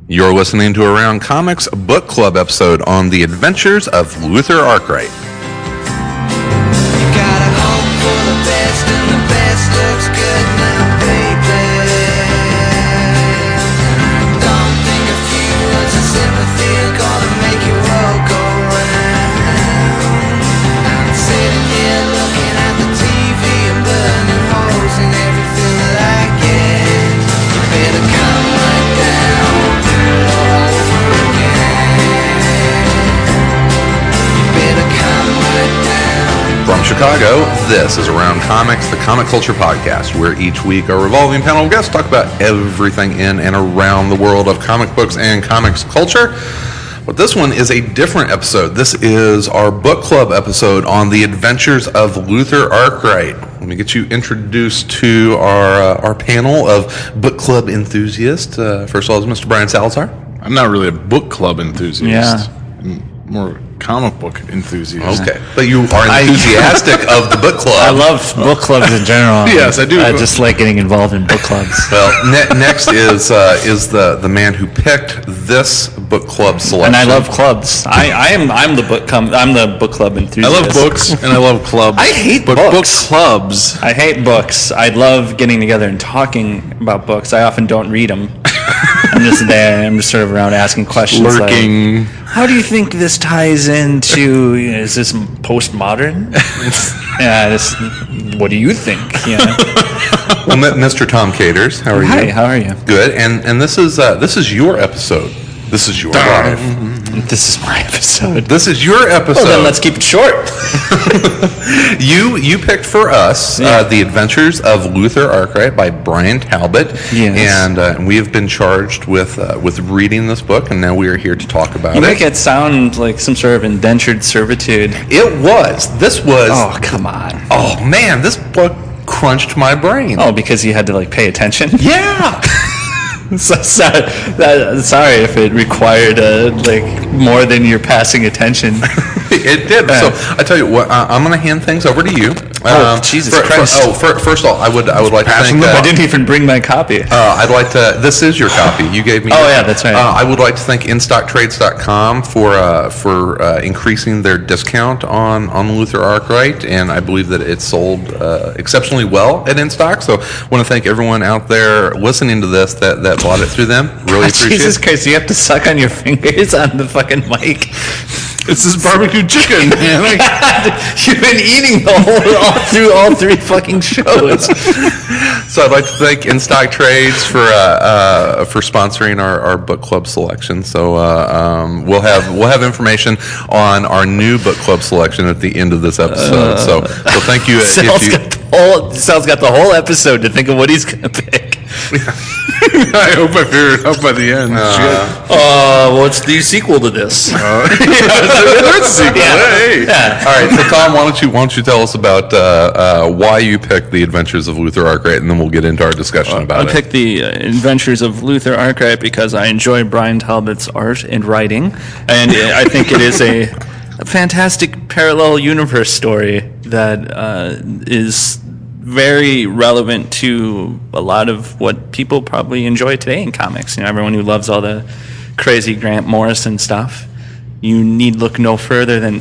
You're listening to Around Comics, a book club episode on the adventures of Luther Arkwright. Got a home for the best, and the best looks good now, baby. Don't think a few words of sympathy are gonna make your world go round. I'm sitting here looking at the TV and burning holes in everything that I get. You better come right down, do it all over again. You better come right down. From Chicago, this is Around Comics, the comic culture podcast, where each week our revolving panel of guests talk about everything in and around the world of comic books and comics culture. But this one is a different episode. This is our book club episode on the adventures of Luther Arkwright. Let me get you introduced to our panel of book club enthusiasts. First of all, is Mr. Brian Salazar. I'm not really a book club enthusiast. Yeah. I'm more a comic book enthusiast. Okay, but you are enthusiastic of the book club. I love book clubs in general. Yes, I do. I just like getting involved in book clubs. Well, next is the man who picked this book club selection. And I love clubs. I'm the book club I enthusiast. love books and I love clubs. I hate but books. book clubs. I hate books. I love getting together and talking about books. I often don't read them. I'm just there. I'm just sort of around asking questions. Lurking. Like, how do you think this ties into? Is this postmodern? What do you think? Well, Mr. Tom Caters, how are you? Hi. How are you? Good. And this is your episode. This is your life. This is my episode. This is your episode. Well, then let's keep it short. You picked for us The Adventures of Luther Arkwright by Brian Talbot. Yes. And we have been charged with reading this book, and now we are here to talk about You it. make it sound like some sort of indentured servitude. It was. This was. Oh, come on. Oh, man, this book crunched my brain. Oh, because you had to, pay attention? Yeah. So sorry if it required, more than your passing attention. It did. So I tell you what, I'm going to hand things over to you. Jesus Christ! First of all, I would like to thank. I didn't even bring my copy. I'd like to. This is your copy. You gave me. Oh, your yeah, copy. that's right. I would like to thank InStockTrades.com for increasing their discount on Luther Arkwright, and I believe that it sold exceptionally well at InStock. So I want to thank everyone out there listening to this that bought it through them. Really appreciate Jesus it. Christ! You have to suck on your fingers on the fucking mic. This is barbecue chicken, man. You've been eating through all three fucking shows. So I'd like to thank InStock Trades for sponsoring our book club selection. So we'll have information on our new book club selection at the end of this episode. So thank you. Sal's got the whole episode to think of what he's gonna pick. I hope I figure it out by the end. What's the sequel to this? There's a sequel. Hey. All right, so Tom, why don't you tell us about why you picked The Adventures of Luther Arkwright, and then we'll get into our discussion about I it. picked The Adventures of Luther Arkwright because I enjoy Brian Talbot's art and writing, and I think it is a fantastic parallel universe story that is very relevant to a lot of what people probably enjoy today in comics. Everyone who loves all the crazy Grant Morrison stuff. You need look no further than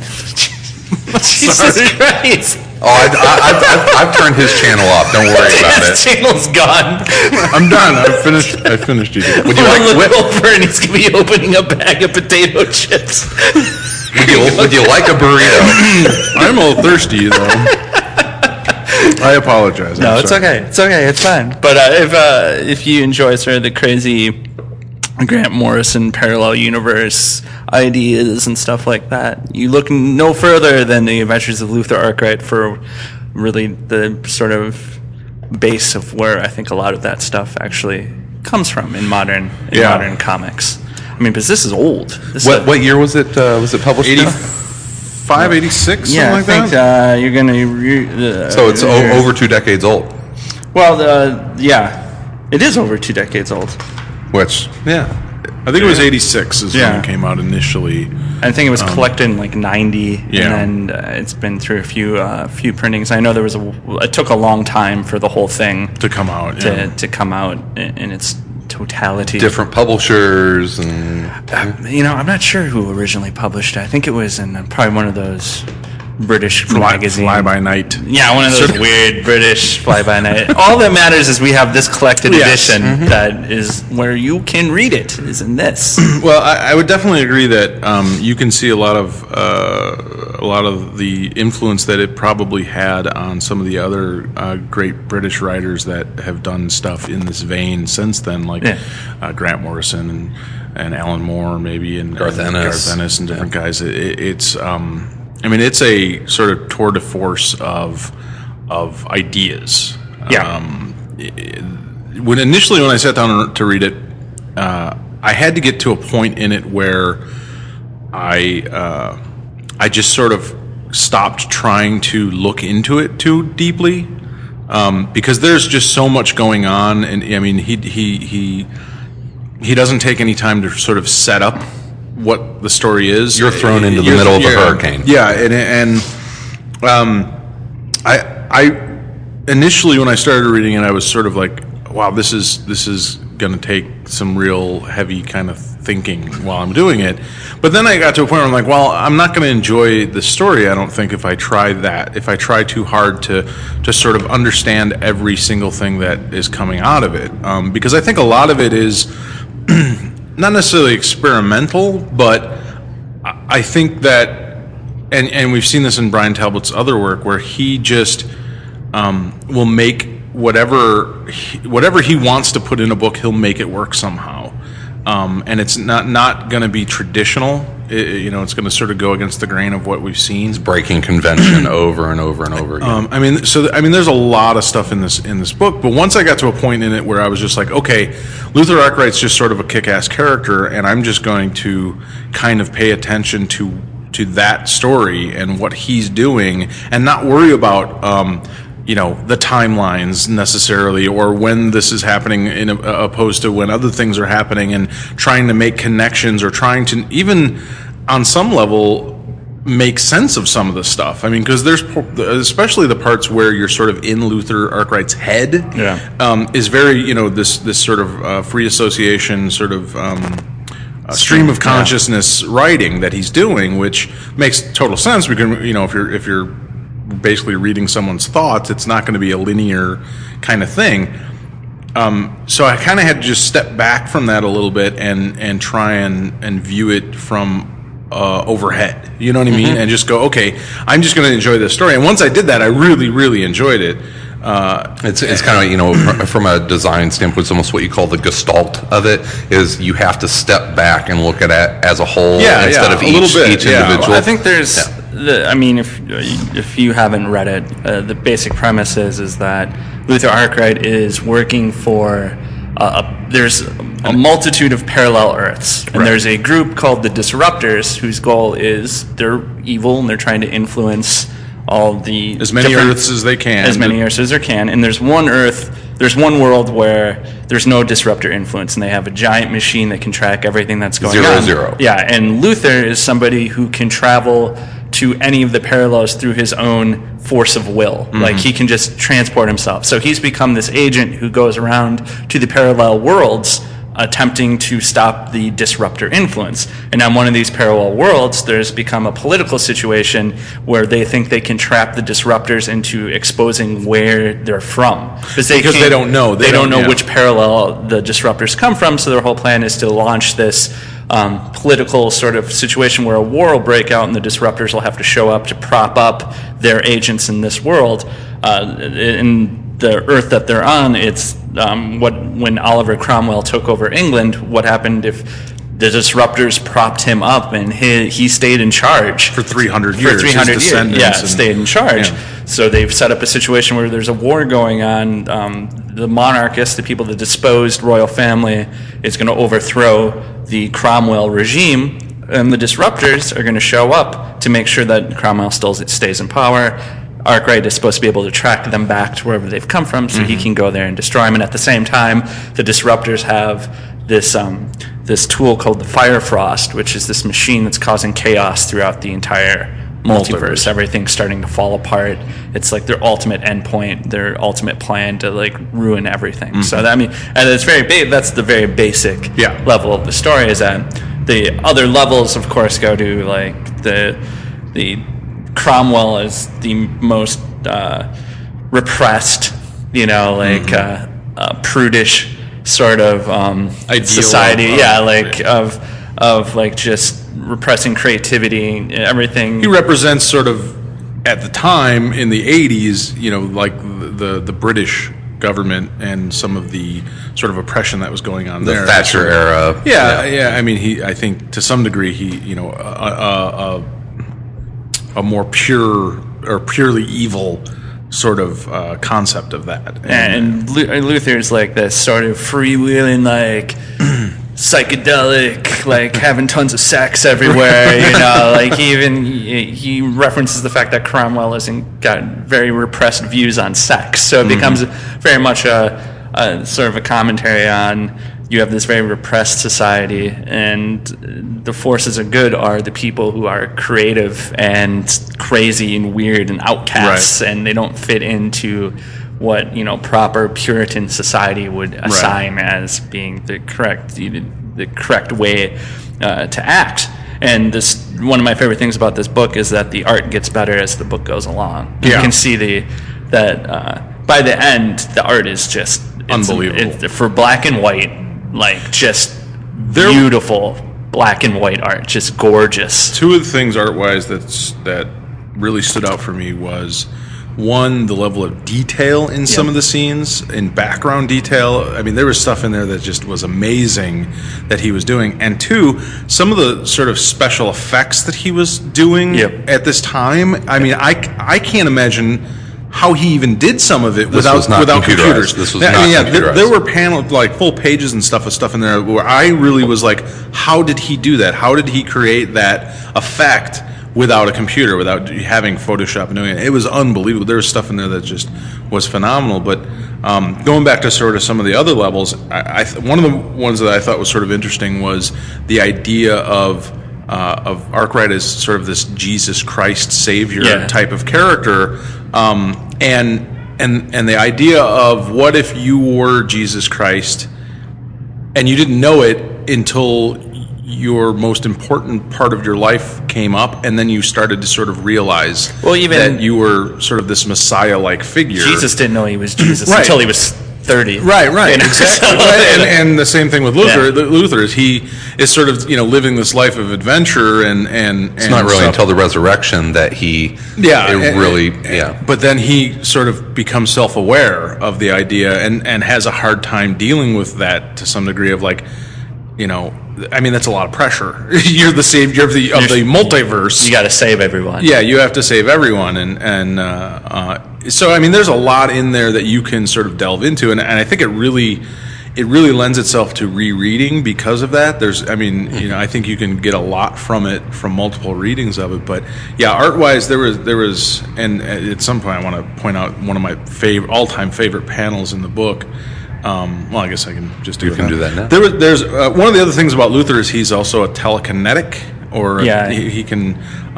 Jesus Christ. Oh, I've turned his channel off. Don't worry about it. His channel's gone. I'm done. I finished it. Would you like? Look over and he's gonna be opening a bag of potato chips. Would you like a burrito? I'm a little thirsty, though. I apologize. No, it's okay. It's okay. It's fine. But if you enjoy sort of the crazy Grant Morrison parallel universe ideas and stuff like that, you look no further than The Adventures of Luther Arkwright for really the sort of base of where I think a lot of that stuff actually comes from in modern comics. I mean, because this is old. What year was it? Was it published? 85, 86, something like that? Yeah, I think you're going to... so it's over 2 decades old. Well, it is over 2 decades old. Which, yeah. I think it was 86 is when it came out initially. I think it was collected in 90, yeah. And then it's been through a few printings. I know there was it took a long time for the whole thing to come out. To come out in its totality. Different publishers and I'm not sure who originally published it. I think it was in probably one of those British magazines. Fly by night. Yeah, one of those weird British fly-by-night. All that matters is we have this collected edition that is where you can read it, is in this. Well, I would definitely agree that you can see a lot of the influence that it probably had on some of the other great British writers that have done stuff in this vein since then, like Grant Morrison and Alan Moore, maybe, and Garth Ennis and different guys. It's it's a sort of tour de force of ideas. Yeah. When I sat down to read it, I had to get to a point in it where I just sort of stopped trying to look into it too deeply, because there's just so much going on, and I mean he doesn't take any time to sort of set up what the story is. You're thrown into the middle of a hurricane. Yeah, and I initially, when I started reading it, I was sort of like, wow, this is going to take some real heavy kind of thinking while I'm doing it. But then I got to a point where I'm like, well, I'm not going to enjoy the story, I don't think, if I try too hard to sort of understand every single thing that is coming out of it. Because I think a lot of it is not necessarily experimental, but I think that, and we've seen this in Brian Talbot's other work, where he just will make whatever he wants to put in a book, he'll make it work somehow. And it's not going to be traditional. It's going to sort of go against the grain of what we've seen. It's breaking convention over and over and over again. There's a lot of stuff in this book. But once I got to a point in it where I was just like, okay, Luther Arkwright's just sort of a kick-ass character, and I'm just going to kind of pay attention to that story and what he's doing, and not worry about the timelines necessarily, or when this is happening opposed to when other things are happening, and trying to make connections, or trying to even on some level make sense of some of the stuff. I mean, because there's especially the parts where you're sort of in Luther Arkwright's head, is very, this sort of free association sort of stream of consciousness writing that he's doing, which makes total sense, because if you're basically reading someone's thoughts, it's not going to be a linear kind of thing. So I kind of had to just step back from that a little bit and try and view it from overhead. You know what I mean? And just go, okay, I'm just going to enjoy this story. And once I did that, I really, really enjoyed it. It's kind of, from a design standpoint, it's almost what you call the gestalt of it, is you have to step back and look at it as a whole instead of each individual. Well, I think there's if you haven't read it, the basic premise is that Luther Arkwright is working for there's a multitude of parallel Earths, and there's a group called the Disruptors, whose goal is they're evil and they're trying to influence all the as many Earths as they can, and there's one world where there's no disruptor influence, and they have a giant machine that can track everything that's going on. 0. Yeah, and Luther is somebody who can travel to any of the parallels through his own force of will. Like, he can just transport himself. So he's become this agent who goes around to the parallel worlds attempting to stop the disruptor influence. And on one of these parallel worlds, there's become a political situation where they think they can trap the disruptors into exposing where they're from. Because they don't know. They don't know which parallel the disruptors come from, so their whole plan is to launch this political sort of situation where a war will break out and the disruptors will have to show up to prop up their agents in this world. In the Earth that they're on, it's when Oliver Cromwell took over England, what happened if the disruptors propped him up and he stayed in charge for 300 years? Stayed in charge. Yeah. So they've set up a situation where there's a war going on. The monarchists, the people that disposed royal family, is going to overthrow the Cromwell regime, and the disruptors are going to show up to make sure that Cromwell still stays in power. Arkwright is supposed to be able to track them back to wherever they've come from, so he can go there and destroy them. And at the same time, the disruptors have this tool called the Fire Frost, which is this machine that's causing chaos throughout the entire multiverse. Everything's starting to fall apart. It's like their ultimate endpoint, their ultimate plan to like ruin everything. So that, I mean, and it's that's the very basic level of the story. Is that the other levels, of course, go to like the Cromwell is the most repressed, prudish sort of society. Of like just repressing creativity, everything. He represents sort of at the time in the 80s, like the British government and some of the sort of oppression that was going on there. The Thatcher era. Yeah. I mean, I think to some degree a more pure or purely evil sort of concept of that. And Luther's like this sort of freewheeling, like psychedelic, like having tons of sex everywhere. Like he references the fact that Cromwell hasn't got very repressed views on sex, so it becomes very much a sort of a commentary on. You have this very repressed society, and the forces of good are the people who are creative and crazy and weird and outcasts, and they don't fit into what proper Puritan society would assign as being the correct way to act. And this, one of my favorite things about this book is that the art gets better as the book goes along. You can see that by the end, the art is just unbelievable for black and white. Like just beautiful black and white art, just gorgeous. Two of the things art-wise that really stood out for me was, one, the level of detail in some of the scenes, in background detail. I mean, there was stuff in there that just was amazing that he was doing. And two, some of the sort of special effects that he was doing at this time. I mean, I can't imagine how he even did some of it without computers. This was not computerized. There were panels, like full pages and stuff in there where I really was like, how did he do that? How did he create that effect without a computer, without having Photoshop and doing it? It was unbelievable. There was stuff in there that just was phenomenal. But going back to sort of some of the other levels, one of the ones that I thought was sort of interesting was the idea of Arkwright as sort of this Jesus Christ Savior type of character. And the idea of what if you were Jesus Christ and you didn't know it until your most important part of your life came up, and then you started to sort of realize that you were sort of this Messiah-like figure. Jesus didn't know he was Jesus until he was 30. Right, exactly. And the same thing with Luther. Luther is he is sort of living this life of adventure and it's not really until the resurrection that he But then he sort of becomes self-aware of the idea and has a hard time dealing with that to some degree of like, I mean, that's a lot of pressure. You're the savior of the multiverse. You got to save everyone. Yeah, you have to save everyone, and so I mean, there's a lot in there that you can sort of delve into, and I think it really lends itself to rereading because of that. I think you can get a lot from it from multiple readings of it. But yeah, art-wise, there was, and at some point I want to point out one of my all-time favorite panels in the book. Well, I guess I can just do that. You can do that now. There's one of the other things about Luther is he's also a telekinetic, or he can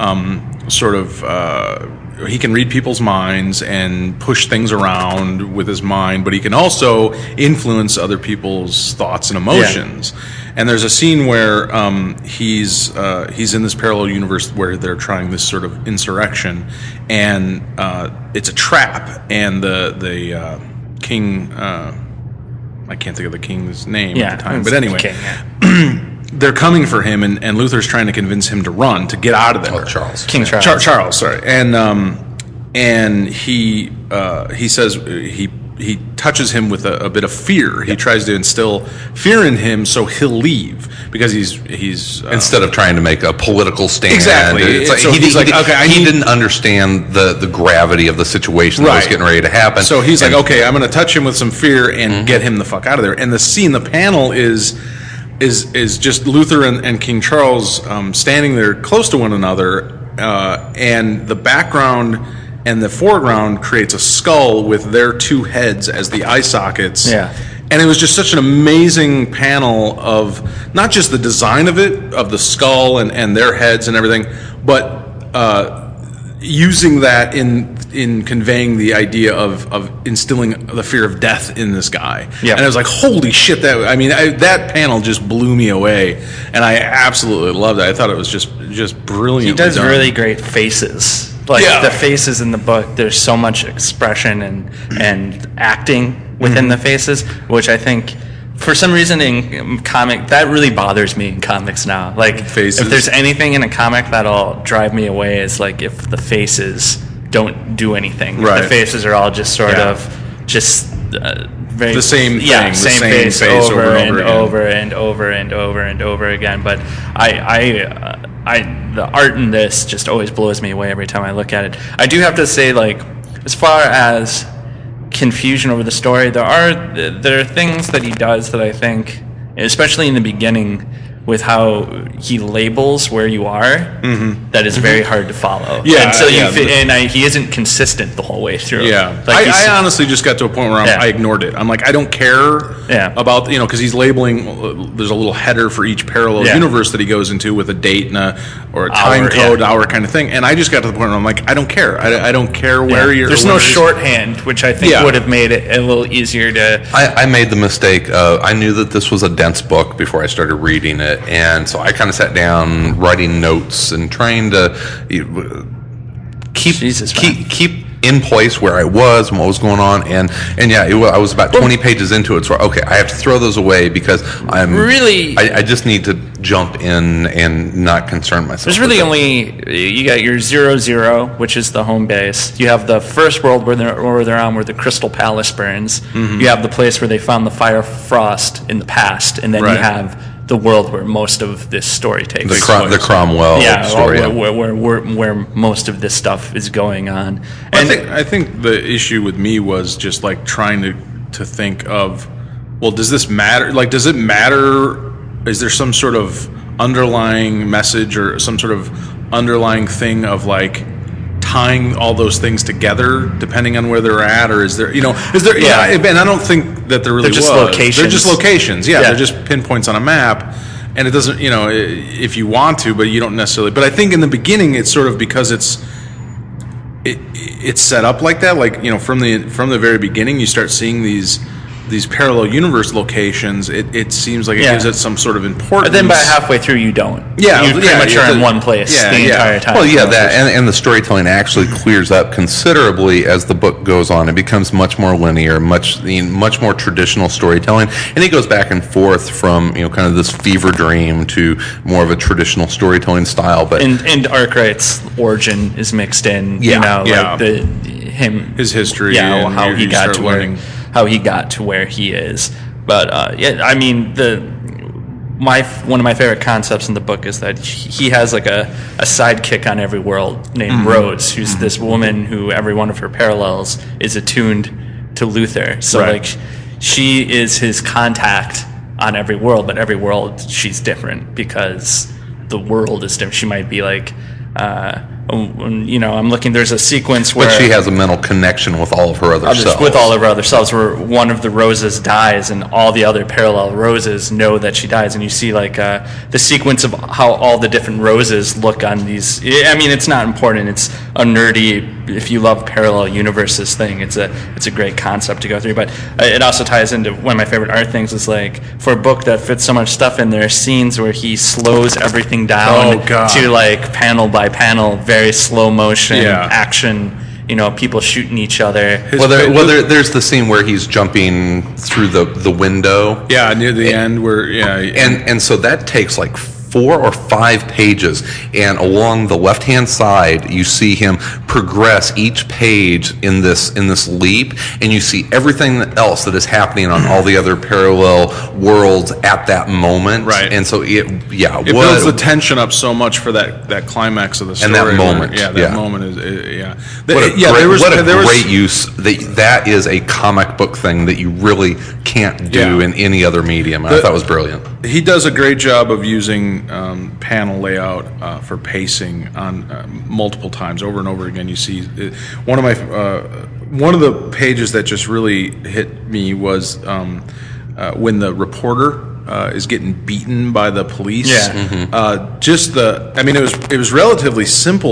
he can read people's minds and push things around with his mind, but he can also influence other people's thoughts and emotions. And there's a scene where he's in this parallel universe where they're trying this sort of insurrection, and it's a trap, and the king. I can't think of the king's name at the time, but anyway, they're coming for him, and Luther's trying to convince him to run, to get out of there. King Charles. Charles, sorry. And he says he touches him with a bit of fear. He tries to instill fear in him so he'll leave, because he's instead of trying to make a political stand. Exactly. It's like, so he didn't understand the gravity of the situation that was getting ready to happen. So he's like, okay, I'm going to touch him with some fear and get him the fuck out of there. And the panel is just Luther and King Charles standing there close to one another, and the background and the foreground creates a skull with their two heads as the eye sockets. Yeah. And it was just such an amazing panel of not just the design of it, of the skull and their heads and everything, but using that in conveying the idea of instilling the fear of death in this guy. Yeah. And I was like, holy shit! That panel just blew me away, and I absolutely loved it. I thought it was just brilliant. He does really great faces. Like the faces in the book, there's so much expression and acting within the faces, which I think, for some reason in comic, that really bothers me in comics now. Like, faces. If there's anything in a comic that'll drive me away, is like if the faces don't do anything. Right. The faces are all just sort of just very the same thing, yeah, the same face over and again. over and over and over and over again. But the art in this just always blows me away every time I look at it. I do have to say, like, as far as confusion over the story, there are things that he does that I think, especially in the beginning, with how he labels where you are, that is very hard to follow. Yeah, until yeah, he isn't consistent the whole way through. Yeah, Like I honestly just got to a point where I ignored it. I'm like, I don't care about, because he's labeling, there's a little header for each parallel universe that he goes into with a date and a time code, hour kind of thing. And I just got to the point where I'm like, I don't care. I don't care where you're. There's no shorthand, which I think would have made it a little easier to. I made the mistake of, I knew that this was a dense book before I started reading it, and so I kind of sat down writing notes and trying to keep in place where I was and what was going on, and I was about 20 pages into it, so okay, I have to throw those away because I just need to jump in and not concern myself. There's really you got your 0-0, which is the home base. You have the first world where they're on, where the Crystal Palace burns. You have the place where they found the Fire Frost in the past, and then you have the world where most of this story takes place. The Cromwell story. Where most of this stuff is going on. And I think the issue with me was just like trying to think of, well, does this matter? Like, does it matter? Is there some sort of underlying message or some sort of underlying thing of like tying all those things together depending on where they're at, or is there and I don't think that there really they're just was. locations. They're just locations. They're just pinpoints on a map, and it doesn't, if you want to, but you don't necessarily. But I think in the beginning it's sort of because it's set up like that, like, from the very beginning you start seeing these parallel universe locations. It seems like it gives it some sort of importance. But then by halfway through, you don't. Yeah, you pretty much are in one place the entire time. Well, and the storytelling actually clears up considerably as the book goes on. It becomes much more linear, much more traditional storytelling, and it goes back and forth from kind of this fever dream to more of a traditional storytelling style. But and Arkwright's origin is mixed in. Like his history, how he got to learning. How he got to where he is. But I mean, one of my favorite concepts in the book is that he has like a sidekick on every world named Rose, who's this woman who every one of her parallels is attuned to Luther. So like, she is his contact on every world, but every world she's different because the world is different. She might be like I'm looking, there's a sequence where... But she has a mental connection with all of her other selves. With all of her other selves, where one of the roses dies and all the other parallel roses know that she dies. And you see, like, the sequence of how all the different roses look on these... I mean, it's not important. It's a nerdy, if you love parallel universes thing, it's a great concept to go through. But it also ties into one of my favorite art things is, like, for a book that fits so much stuff in, there are scenes where he slows everything down to, like, panel by panel, very slow motion action, people shooting each other. There's the scene where he's jumping through the window. Yeah, near the end where and so that takes like 4 or 5 pages, and along the left-hand side you see him progress each page in this leap, and you see everything else that is happening on all the other parallel worlds at that moment. Right. And so it builds the tension up so much for that climax of the story. And that moment. Moment is What a great use. That is a comic book thing that you really can't do in any other medium. I thought it was brilliant. He does a great job of using panel layout for pacing on multiple times over and over again. You see one of the pages that just really hit me was when the reporter is getting beaten by the police. Yeah. It was relatively simple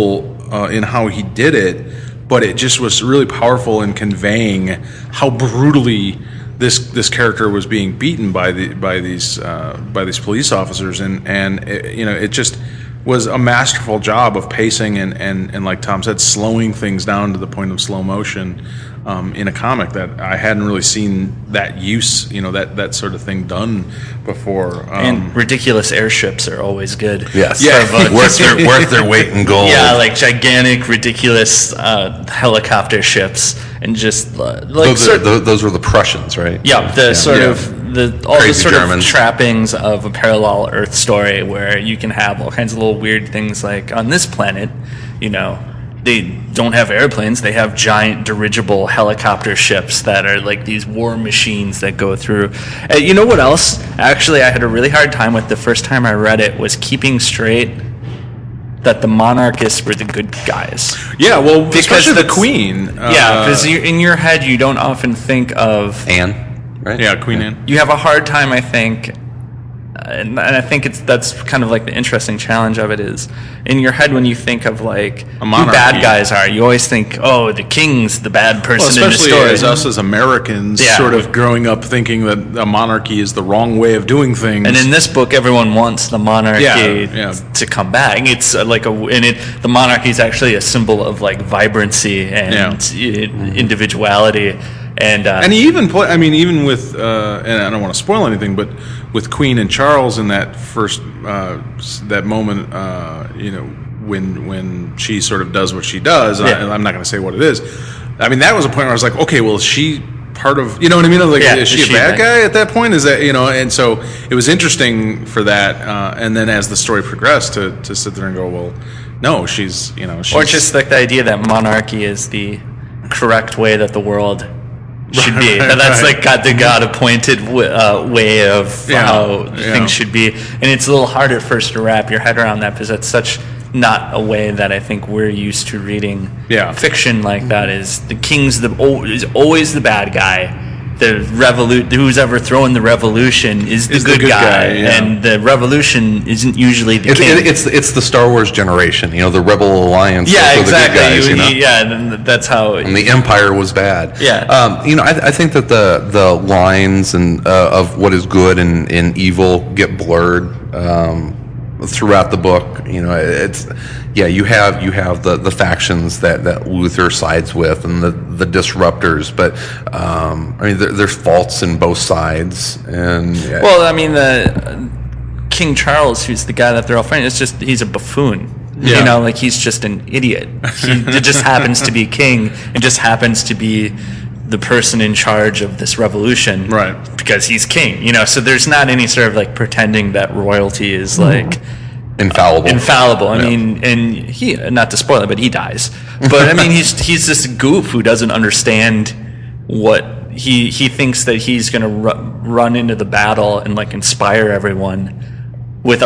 in how he did it, but it just was really powerful in conveying how brutally this character was being beaten by these police officers, and it just was a masterful job of pacing and like Tom said, slowing things down to the point of slow motion in a comic that I hadn't really seen that use, that sort of thing done before. And ridiculous airships are always good. Yes. Yeah. worth their weight in gold. Yeah, like gigantic, ridiculous helicopter ships, and just those were the Prussians, right? Yeah, all the Crazy sort Germans. of trappings of a parallel Earth story, where you can have all kinds of little weird things, like on this planet, they don't have airplanes, they have giant dirigible helicopter ships that are like these war machines that go through. You know what else? Actually, I had a really hard time with the first time I read it, was keeping straight that the monarchists were the good guys. Yeah, well, Because especially the that's- Queen. Yeah, because in your head, you don't often think of... Anne, right? Yeah, Queen Anne. You have a hard time, I think, and I think that's kind of like the interesting challenge of it is, in your head when you think of like who monarchy. bad guys are, you always think, oh, the king's the bad person in the Especially story. as us as Americans, Yeah. sort of growing up thinking that a monarchy is the wrong way of doing things. And in this book, everyone wants the monarchy Yeah. to come back. It's the monarchy is actually a symbol of like vibrancy and individuality. And he even even with, and I don't want to spoil anything, but with Queen and Charles in that first that moment, when she sort of does what she does, Yeah. I'm not going to say what it is. I mean, that was a point where I was like, okay, well, is she part of, you know what I mean? Like, Yeah, is she a bad guy at that point? Is that, and so it was interesting for that. And then as the story progressed, to sit there and go, well, no, she's. or just like the idea that monarchy is the correct way that the world should be. Right, That that's right. like the God appointed way of how Yeah. things should be. And it's a little hard at first to wrap your head around that, because that's such not a way that I think we're used to reading fiction like that. Is the king's is always the bad guy. The who's ever throwing the revolution is the good guy, yeah. and the revolution isn't usually the king. It's the Star Wars generation, the Rebel Alliance. Yeah, those are exactly. The good guys, Yeah, and that's how. And the Empire was bad. Yeah. I think that the lines and of what is good and evil get blurred throughout the book. You have the factions that Luther sides with and the disruptors, but there's faults in both sides. And Well, I mean, the King Charles, who's the guy that they're all fighting, he's a buffoon. Yeah. He's just an idiot. He just happens to be king, and just happens to be the person in charge of this revolution, Right. Because he's king. So there's not any sort of like pretending that royalty is like infallible. I mean, and he, not to spoil it, but he dies. But I mean, he's this goof who doesn't understand what he thinks that he's going to run into the battle and like inspire everyone with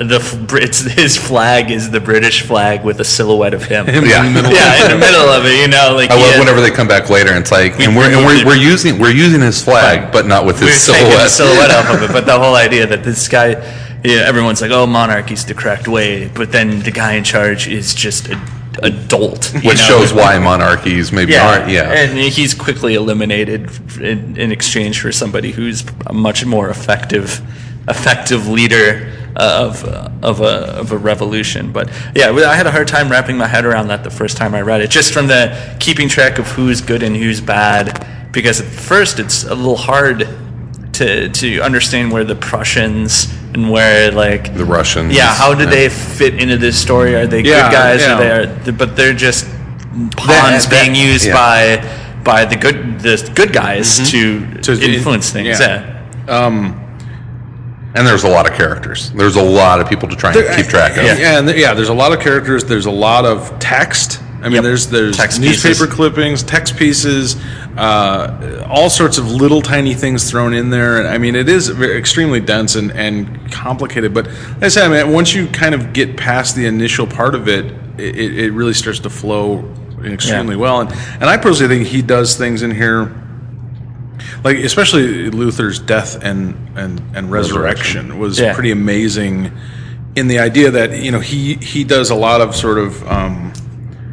his flag is the British flag with a silhouette of him. Yeah. in the middle. Yeah, in the middle of it, like I love whenever they come back later and it's like, we're using his flag, but not with his we're taking the silhouette. silhouette off of it. But the whole idea that this guy, everyone's like, oh, monarchy's the correct way, but then the guy in charge is just a dolt. Which shows why monarchies maybe aren't. Yeah. And he's quickly eliminated in exchange for somebody who's a much more effective leader of a revolution. But yeah, I had a hard time wrapping my head around that the first time I read it, just from the keeping track of who's good and who's bad, because at first it's a little hard to understand where the Prussians and where like The Russians. yeah, how do they fit into this story? Are they Yeah, good guys? yeah. But they're just pawns being used by the good guys to influence things. Yeah. And there's a lot of characters. There's a lot of people to try and keep track of. There's a lot of characters. There's a lot of text. I mean, there's Text newspaper pieces. clippings, text pieces, all sorts of little tiny things thrown in there. And I mean, it is extremely dense and complicated. But like I said, I mean, once you kind of get past the initial part of it, it really starts to flow extremely well. And I personally think he does things in here, like especially Luther's death and resurrection was pretty amazing in the idea that he does a lot of sort of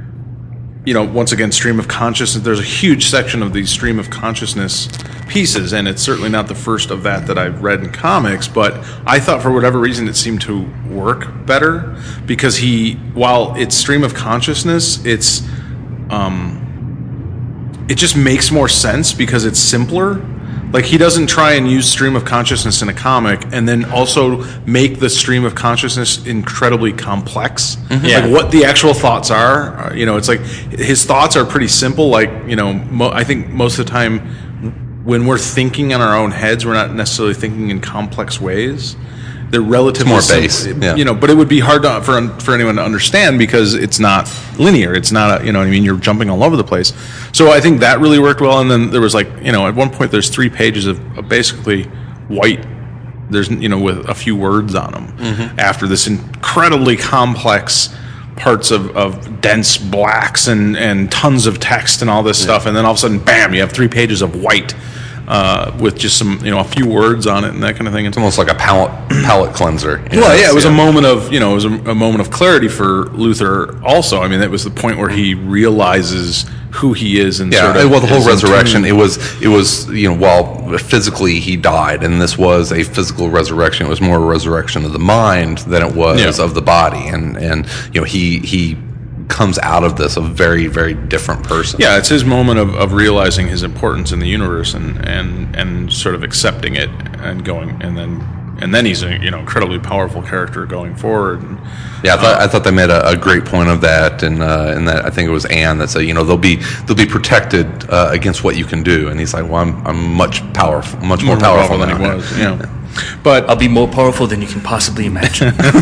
once again, stream of consciousness. There's a huge section of these stream of consciousness pieces, and it's certainly not the first of that I've read in comics, but I thought for whatever reason it seemed to work better because while it's stream of consciousness, it just makes more sense because it's simpler. Like, he doesn't try and use stream of consciousness in a comic and then also make the stream of consciousness incredibly complex. Mm-hmm. Yeah. Like, what the actual thoughts are. It's like his thoughts are pretty simple. Like, I think most of the time when we're thinking in our own heads, we're not necessarily thinking in complex ways. They're relatively more base, yeah. But it would be hard for anyone to understand because it's not linear. It's not you're jumping all over the place. So I think that really worked well. And then there was at one point there's 3 pages of basically white. There's with a few words on them after this incredibly complex parts of dense blacks and tons of text and all this stuff. And then all of a sudden, bam! You have 3 pages of white. With just some, a few words on it and that kind of thing. It's almost like a palate cleanser. Well, yeah, it was a moment of, it was a moment of clarity for Luthor. Also, I mean, that was the point where he realizes who he is and sort of. Well, the whole resurrection. It was while physically he died, and this was a physical resurrection. It was more a resurrection of the mind than it was of the body, and he comes out of this a very, very different person. Yeah, it's his moment of realizing his importance in the universe and sort of accepting it and going, and then he's an incredibly powerful character going forward. Yeah, I thought they made a great point of that, and that I think it was Anne that said, they'll be protected against what you can do, and he's like, well, I'm much more powerful than he was. Yeah. But I'll be more powerful than you can possibly imagine. But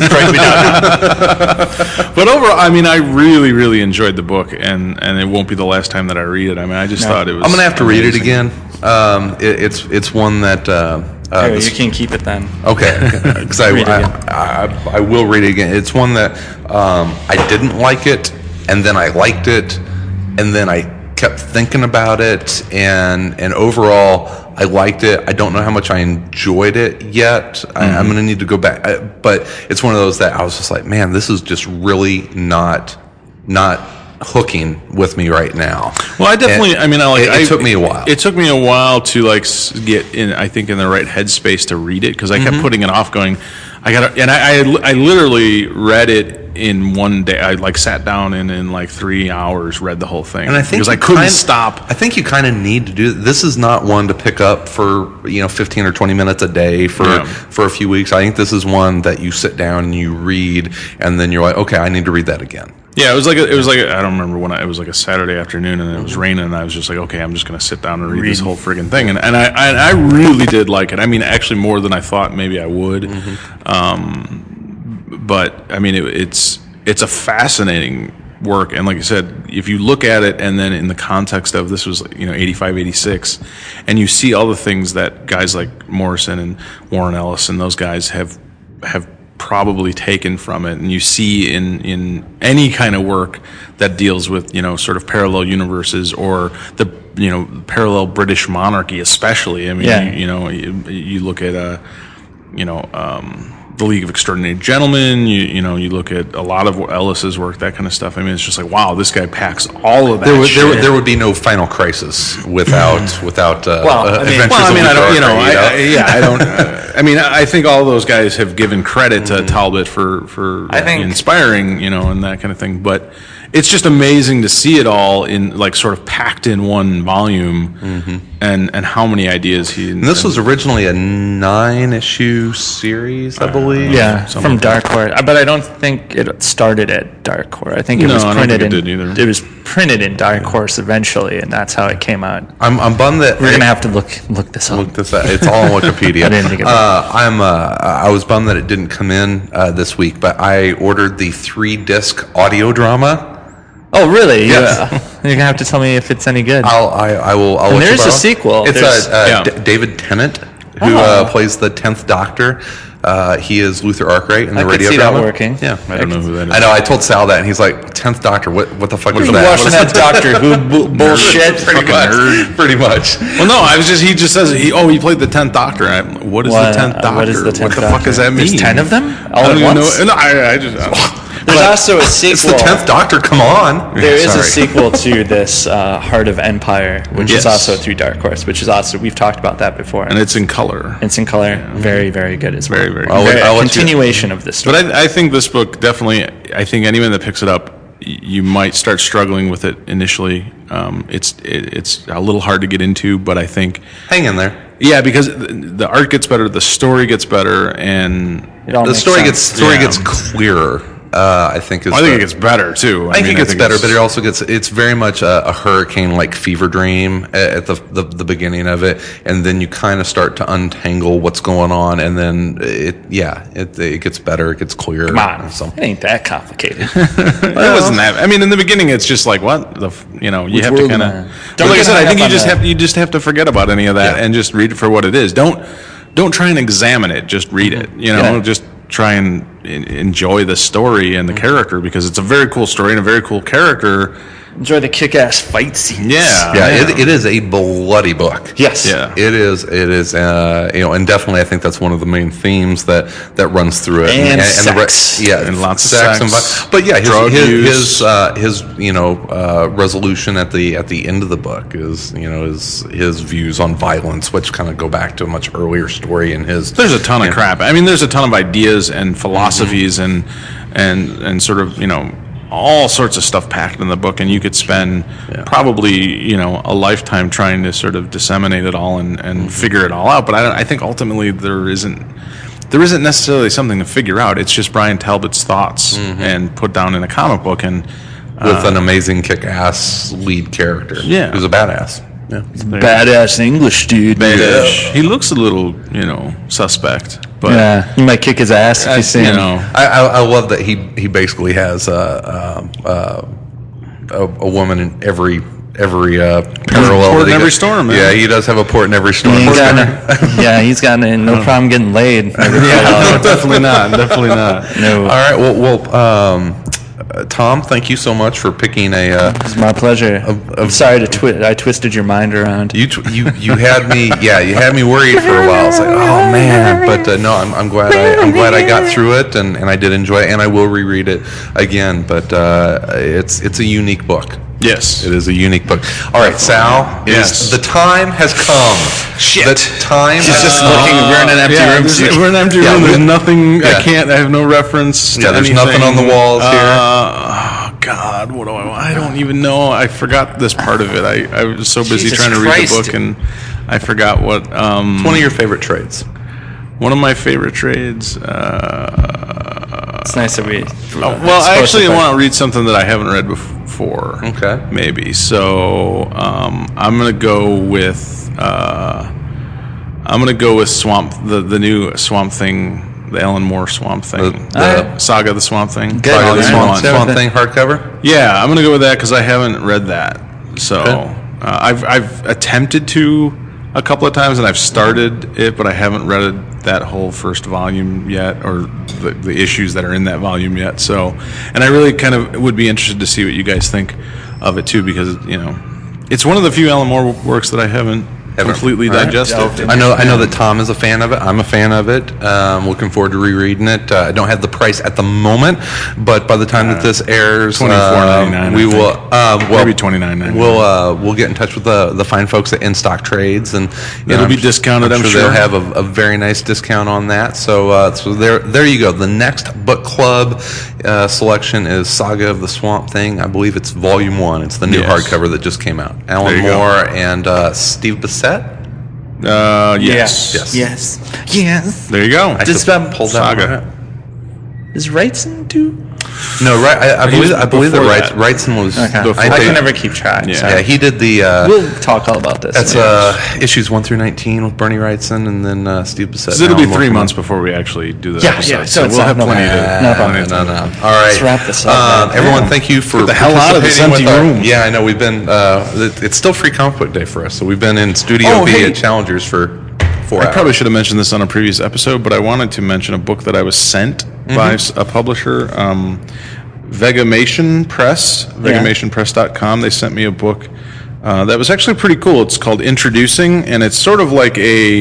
overall, I mean, I really, really enjoyed the book, and it won't be the last time that I read it. I mean, I just thought it was. I'm gonna have to read it again. It's one that. You can keep it then. Okay, because I will read it again. It's one that I didn't like it, and then I liked it, and then I kept thinking about it, and overall I liked it. I don't know how much I enjoyed it yet. I'm going to need to go back, but it's one of those that I was just like, man, this is just really not hooking with me right now. Well, I definitely. It took me a while. It took me a while to get in. I think in the right headspace to read it because I kept putting it off. Going, I gotta. And I literally read it in one day. I sat down and in 3 hours read the whole thing. And I think because I couldn't stop. I think you kind of need to do. This is not one to pick up for 15 or 20 minutes a day for a few weeks. I think this is one that you sit down and you read, and then you're like, okay, I need to read that again. Yeah, it was like I don't remember when it was like a Saturday afternoon and it was raining and I was just like, okay, I'm just going to sit down and read this whole friggin' thing, and I really did like it. I mean, actually more than I thought maybe I would. But I mean, it's a fascinating work, and like I said, if you look at it and then in the context of this was 85, 86, and you see all the things that guys like Morrison and Warren Ellis and those guys have probably taken from it, and you see in any kind of work that deals with sort of parallel universes or the parallel British monarchy especially. I mean, you look at the League of Extraordinary Gentlemen, you look at a lot of Ellis's work, that kind of stuff. I mean, it's just like, wow, this guy packs all of that shit. There would be no Final Crisis without Adventures I think all those guys have given credit to Talbot for inspiring, and that kind of thing. But it's just amazing to see it all in sort of packed in one volume, and how many ideas he. And this was originally a 9-issue series, I believe. Yeah, from Dark Horse, but I don't think it started at Dark Horse. I think it was printed it was printed in Dark Horse eventually, and that's how it came out. I'm bummed that we're gonna have to look this up. Look this up. It's all on Wikipedia. I didn't think I was bummed that it didn't come in this week, but I ordered the 3-disc audio drama. Oh, really? Yes. You're gonna have to tell me if it's any good. I will. And there's a sequel. It's David Tennant who plays the 10th Doctor. He is Luther Arkwright in the radio drama. That working. Yeah, I don't know who that is. I know. I told Sal that, and he's like, 10th Doctor. What the fuck is that? You're watching that Doctor Who bullshit. Pretty much. Well, no, he just says he played the 10th Doctor. What is the 10th Doctor? What is the 10th What the Doctor? fuck does that mean? There's 10 of them? I don't even know. No, I just. There's also a sequel. It's the 10th Doctor, come on. There is Sorry. a sequel to this Heart of Empire, which is Yes. also through Dark Horse, which is also, we've talked about that before. And it's in color. It's in color. Very, very good as well. Very, very I'll good. let- A I'll let you- continuation of this story. But I think this book definitely, I think anyone that picks it up, you might start struggling with it initially. It's a little hard to get into, but I think, Hang in there. yeah, because the art gets better, the story gets better, and It all The makes story sense. gets clearer. I think is I think the- it gets better too. I think it gets better, it's- but it also gets. It's very much a hurricane-like fever dream at the beginning of it, and then you kind of start to untangle what's going on, and then it gets better, it gets clearer. Come on. So, It ain't that complicated. It wasn't that. I mean, in the beginning, it's just like what you Which have to world kind am I in? of. Don't Like I get said, hung I think up on you just have to forget about any of that Yeah. and just read it for what it is. Don't try and examine it. Just read it. You know, Yeah. just try and enjoy the story and the character because it's a very cool story and a very cool character. Enjoy the kick-ass fight scenes. Yeah. yeah, it is a bloody book. Yes. Yeah. It is, and definitely I think that's one of the main themes that runs through it. And the sex. And lots of and sex, but yeah, drug use. his resolution at the end of the book is his views on violence, which kind of go back to a much earlier story in his. There's a ton of crap. I mean, there's a ton of ideas and philosophies and sort of all sorts of stuff packed in the book, and you could spend probably a lifetime trying to sort of disseminate it all and figure it all out. But I think ultimately there isn't necessarily something to figure out. It's just Brian Talbot's thoughts and put down in a comic book and. With an amazing kick-ass lead character, Yeah. who's a badass. Yeah, Badass English dude. He looks a little, suspect, but Yeah, he might kick his ass if you see him. I love that he basically has a woman in every parallel. Port in that he every gets. storm, man. Yeah, he does have a port in every storm. He's got he's got no problem getting laid. no, definitely not. Definitely not. No, All right, well, Tom, thank you so much for picking a. it's my pleasure. I'm sorry to I twisted your mind around. You had me you had me worried for a while. It's like, oh man, but no, I'm glad I got through it and I did enjoy it, and I will reread it again. But it's a unique book. Yes. It is a unique book. All right, Sal. Yes. The time has come. Shit. The time He's has just come. looking. We're in an empty room. there's- We're in an empty Yeah, room. There's we- nothing. yeah. I have no reference. To Yeah, there's nothing anything. on the walls here. Oh God, what do I don't even know. I forgot this part of it. I was so busy Jesus trying to read Christ. the book and I forgot what. One of your favorite trades. One of my favorite trades. It's nice that we. Well, I actually want to read something that I haven't read before. Okay. Maybe. So I'm gonna go with Swamp, the new Swamp Thing, the Alan Moore Swamp Thing, The Saga of the Swamp Thing. Good. Saga of the Volume Swamp, one. Swamp Thing hardcover. Yeah, I'm gonna go with that because I haven't read that. So Okay. I've attempted to a couple of times, and I've started it, but I haven't read that whole first volume yet, or the issues that are in that volume yet. So, and I really kind of would be interested to see what you guys think of it too, because it's one of the few Alan Moore works that I haven't completely All right. digested. I know that Tom is a fan of it. I'm a fan of it. Looking forward to rereading it. I don't have the price at the moment, but by the time that this airs, $24.99, we I will. think. Maybe $29.99. We'll get in touch with the fine folks at In Stock Trades, and It'll be I'm discounted, I'm they'll sure. have a very nice discount on that. So there you go. The next book club selection is Saga of the Swamp Thing. I believe it's Volume 1. It's the new Yes. hardcover that just came out. Alan There you go. Moore and Steve Bissett. Yes. Yes. Yes. There you go. I Just should pull that Saga. one out. Is Wrightson too? No, right. I believe that before that. Wrightson was. Okay. Before I that. can never keep track. Yeah. Sorry. Yeah, he did the. We'll talk all about this. That's issues 1 through 19 with Bernie Wrightson, and then Steve Bissett. So it'll be Alan 3 Moore. months before we actually do the Yeah, episode. yeah, so So it's we'll not have no plenty problem. to. No problem. No. All right. Let's wrap this up, man. Everyone, thank you for the hell out of this participating with empty our- room. Yeah, I know we've been. It's still Free Comic Book Day for us, so we've been in Studio Oh, B hey. at Challengers for 4 I hours. probably should have mentioned this on a previous episode, but I wanted to mention a book that I was sent by a publisher, Vegamation Press, VegamationPress.com. They sent me a book that was actually pretty cool. It's called Introducing, and it's sort of like a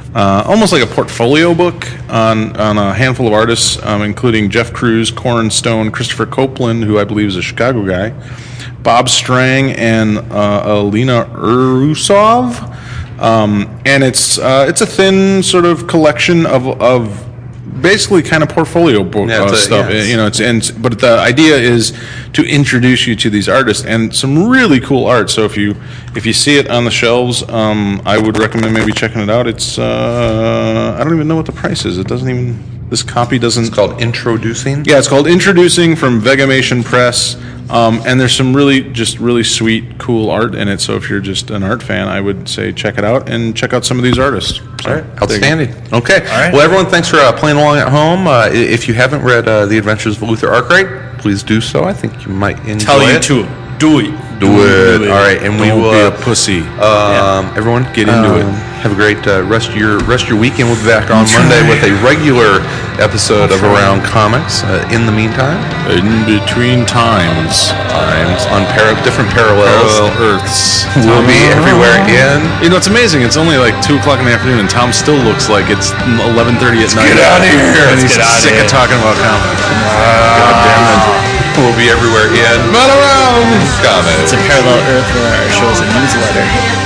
almost like a portfolio book on a handful of artists, including Jeff Cruz, Corin Stone, Christopher Copeland, who I believe is a Chicago guy, Bob Strang, and Alina Urusov. And it's a thin sort of collection of basically kind of portfolio book stuff. But the idea is to introduce you to these artists and some really cool art. So if you see it on the shelves, I would recommend maybe checking it out. It's I don't even know what the price is. It doesn't even. This copy doesn't. It's called Introducing? Yeah, it's called Introducing from Vegamation Press. And there's some really sweet, cool art in it. So if you're just an art fan, I would say check it out and check out some of these artists. All right, outstanding. Okay, well, everyone, thanks for playing along at home. If you haven't read The Adventures of Luther Arkwright, please do so. I think you might enjoy Tell you it. to do it. Do it. All right, and we Don't will. be a pussy. Everyone, Get into it. Have a great rest of your weekend. We'll be back on Monday with a regular episode of Around Comics. In the meantime, In between times, on different parallels, parallel Earths. we'll be everywhere in. You know, it's amazing. It's only like 2 o'clock in the afternoon, and Tom still looks like it's 11:30 at night. get outta here. And Let's he's get outta sick here. of talking about comics. God damn it. We'll be everywhere in. But around comics. It's a parallel Earth where our show's a newsletter.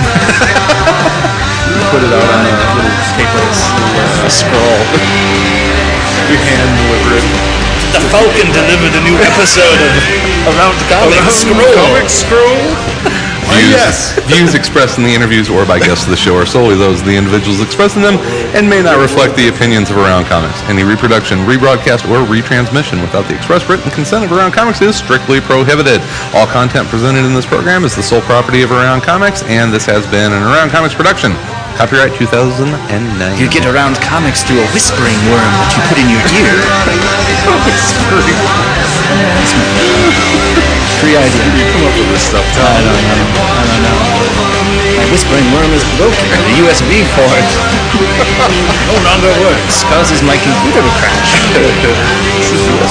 Put it out on a little Papers, a scroll. hand deliver it. The Falcon delivered a new episode of Around Comics. Comic scroll. Views expressed in the interviews or by guests of the show are solely those of the individuals expressing them and may not reflect the opinions of Around Comics. Any reproduction, rebroadcast, or retransmission without the express written consent of Around Comics is strictly prohibited. All content presented in this program is the sole property of Around Comics, and this has been an Around Comics production. Copyright 2009. You get Around Comics through a whispering worm that you put in your ear. Free idea. You come up with this stuff, Tom. I don't know. My whispering worm is broken. The USB port no longer works. Causes my computer to crash.